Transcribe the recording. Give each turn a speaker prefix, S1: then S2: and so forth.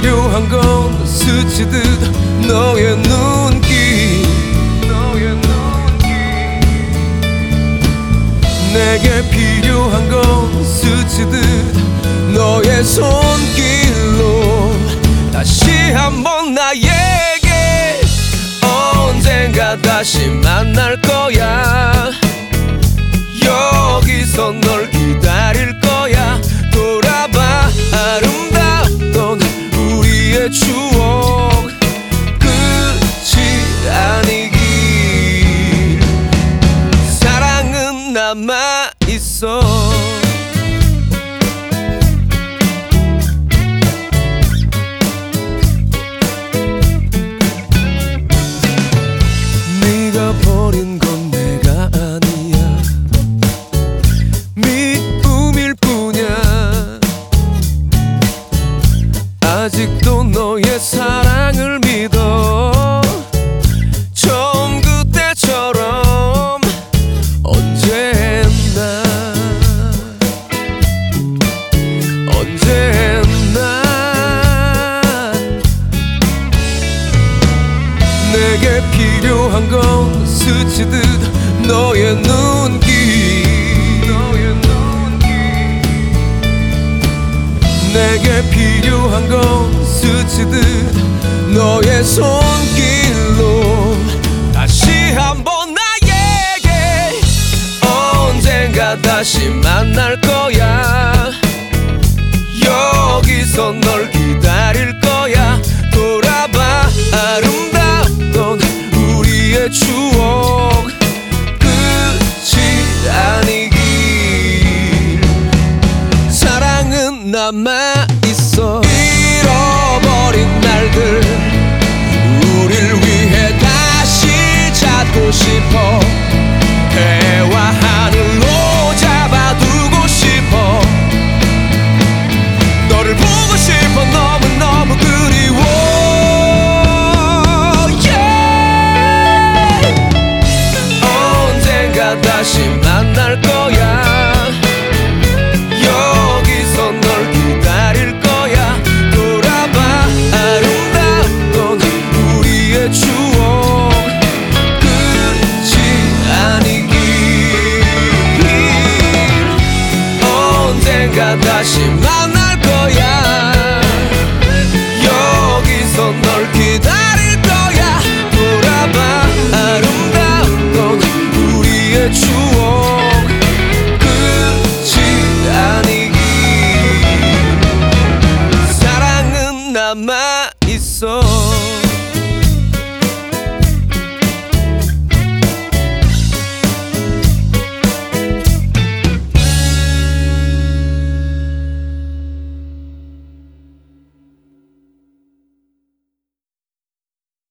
S1: 필요한 건 스치듯 너의 눈길, 내게 필요한 건 스치듯 너의 손길로 다시 한번 나에게 언젠가 다시 만날 거야. 여기서 널 기다릴 거야. 돌아봐 아름다웠던 우리의 추억 끝이 아니길. 사랑은 남아있어. 네가 버린 건 내가 아니야. 미움일 뿐이야. 아직도 너의 사랑을 믿어. 처음 그때처럼 언제나 내게 필요한 건 스치듯 너의 눈길, 내게 필요한 건 스치듯 너의 손길로 다시 한번 나에게 언젠가 다시 만날 거야. 여기서 널 기다릴 거야. 돌아봐 아름다웠던 우리의 추억 끝이 아니길. 사랑은 남아있어. 잃어버린 날들 우릴 위해 다시 찾고 싶어. 해와 하늘로 잡아두고 싶어. 너를 보고 싶어. 너무너무 그리워. 언젠가 다시 만날 거야. 여기서 널 기다릴 거야. 돌아봐 아름다웠던 우리의 추억 끝이 아니길. 언젠가 다시 만날 거야. 여기서 널 기다릴 거야. 돌아봐 아름다웠던 우리의 추억 끝이 아니길. 사랑은 남아있어.